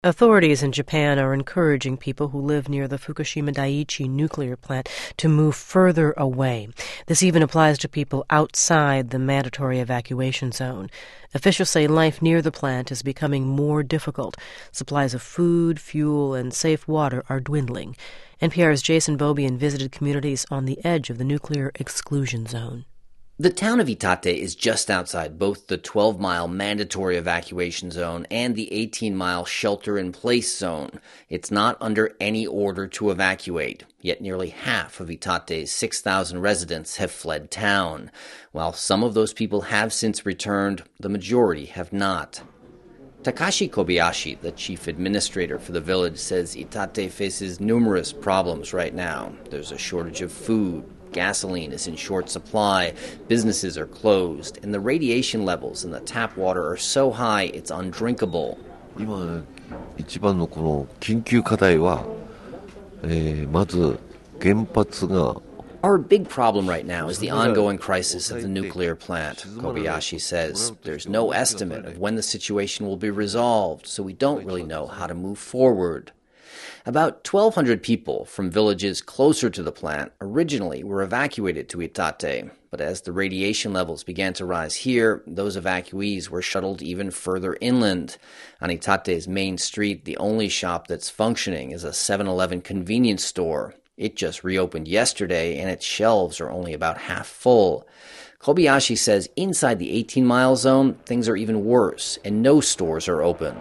Authorities in Japan are encouraging people who live near the Fukushima Daiichi nuclear plant to move further away. This even applies to people outside the mandatory evacuation zone. Officials say life near the plant is becoming more difficult. Supplies of food, fuel, and safe water are dwindling. NPR's Jason Beaubien visited communities on the edge of the nuclear exclusion zone. The town of Iitate is just outside both the 12-mile mandatory evacuation zone and the 18-mile shelter-in-place zone. It's not under any order to evacuate, yet nearly half of Itate's 6,000 residents have fled town. While some of those people have since returned, the majority have not. Takashi Kobayashi, the chief administrator for the village, says Iitate faces numerous problems right now. There's a shortage of food. Gasoline is in short supply, businesses are closed, and the radiation levels in the tap water are so high it's undrinkable. 今一番のこの緊急課題は、まず原発が Our big problem right now is the ongoing crisis of the nuclear plant, Kobayashi says. There's no estimate of when the situation will be resolved, so we don't really know how to move forward. About 1,200 people from villages closer to the plant originally were evacuated to Iitate, but as the radiation levels began to rise here, those evacuees were shuttled even further inland. On Itate's main street, the only shop that's functioning is a 7-Eleven convenience store. It just reopened yesterday, and its shelves are only about half full. Kobayashi says inside the 18-mile zone, things are even worse, and no stores are open.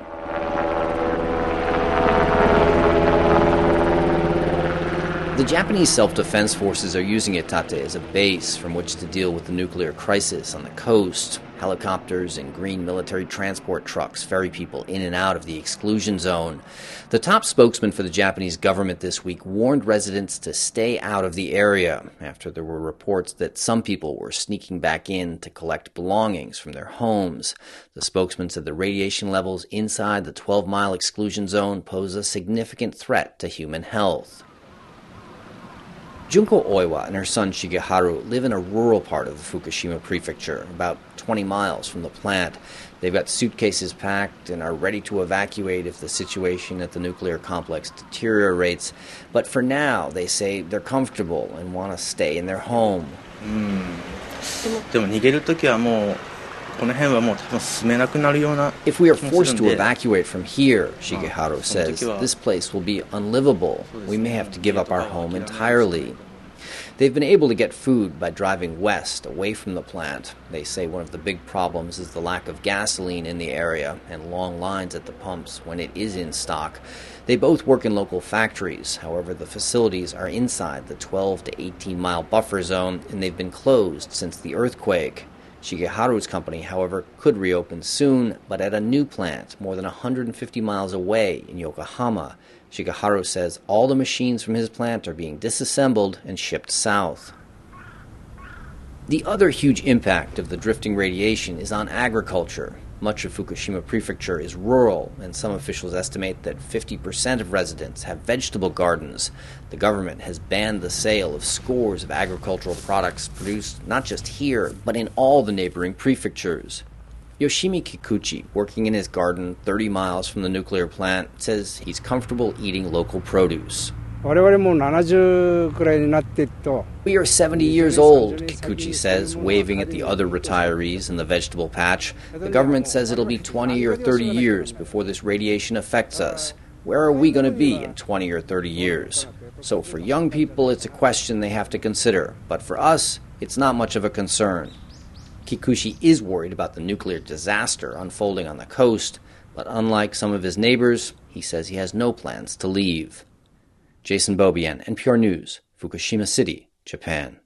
The Japanese self-defense forces are using Iitate as a base from which to deal with the nuclear crisis on the coast. Helicopters and green military transport trucks ferry people in and out of the exclusion zone. The top spokesman for the Japanese government this week warned residents to stay out of the area after there were reports that some people were sneaking back in to collect belongings from their homes. The spokesman said the radiation levels inside the 12-mile exclusion zone pose a significant threat to human health. Junko Oiwa and her son Shigeharu live in a rural part of the Fukushima prefecture, about 20 miles from the plant. They've got suitcases packed and are ready to evacuate if the situation at the nuclear complex deteriorates. But for now, they say they're comfortable and want to stay in their home. If we are forced to evacuate from here, Shigeharu says, this place will be unlivable. We may have to give up our home entirely. They've been able to get food by driving west, away from the plant. They say one of the big problems is the lack of gasoline in the area and long lines at the pumps when it is in stock. They both work in local factories. However, the facilities are inside the 12 to 18-mile buffer zone, and they've been closed since the earthquake. Shigeharu's company, however, could reopen soon, but at a new plant more than 150 miles away in Yokohama. Shigeharu says all the machines from his plant are being disassembled and shipped south. The other huge impact of the drifting radiation is on agriculture. Much of Fukushima Prefecture is rural, and some officials estimate that 50% of residents have vegetable gardens. The government has banned the sale of scores of agricultural products produced not just here, but in all the neighboring prefectures. Yoshimi Kikuchi, working in his garden 30 miles from the nuclear plant, says he's comfortable eating local produce. We are 70 years old, Kikuchi says, waving at the other retirees in the vegetable patch. The government says it'll be 20 or 30 years before this radiation affects us. Where are we going to be in 20 or 30 years? So for young people, it's a question they have to consider. But for us, it's not much of a concern. Kikuchi is worried about the nuclear disaster unfolding on the coast, but unlike some of his neighbors, he says he has no plans to leave. Jason Beaubien, NPR News, Fukushima City, Japan.